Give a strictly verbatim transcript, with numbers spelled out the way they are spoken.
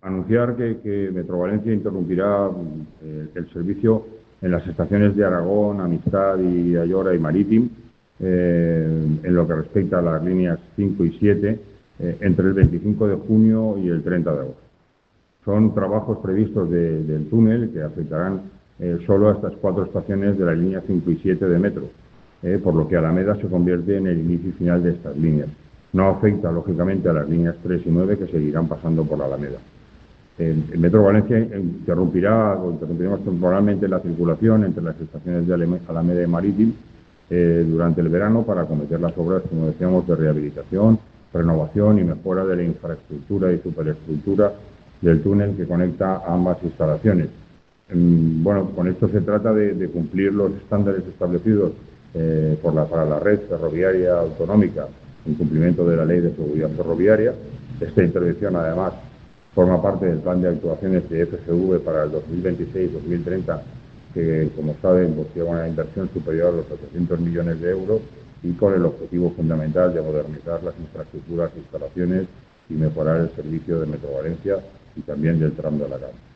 Anunciar que, que Metro Valencia interrumpirá eh, el servicio en las estaciones de Aragón, Amistad y Ayora y Marítim, eh, en lo que respecta a las líneas cinco y siete, eh, entre el veinticinco de junio y el treinta de agosto. Son trabajos previstos de, del túnel que afectarán eh, solo a estas cuatro estaciones de la línea cinco y siete de Metro, eh, por lo que Alameda se convierte en el inicio y final de estas líneas. No afecta, lógicamente, a las líneas tres y nueve que seguirán pasando por la Alameda. El Metro Valencia interrumpirá o interrumpiremos temporalmente la circulación entre las estaciones de Alameda y Marítim eh, durante el verano para acometer las obras, como decíamos, de rehabilitación, renovación y mejora de la infraestructura y superestructura del túnel que conecta a ambas instalaciones. Mm, bueno, con esto se trata de, de cumplir los estándares establecidos eh, por la, para la red ferroviaria autonómica en cumplimiento de la Ley de Seguridad Ferroviaria. Esta intervención, además, forma parte del plan de actuaciones de F G V para el dos mil veintiséis dos mil treinta, que, como saben, pues, lleva una inversión superior a los ochocientos millones de euros y con el objetivo fundamental de modernizar las infraestructuras e instalaciones y mejorar el servicio de Metro Valencia y también del tramo de Alacant.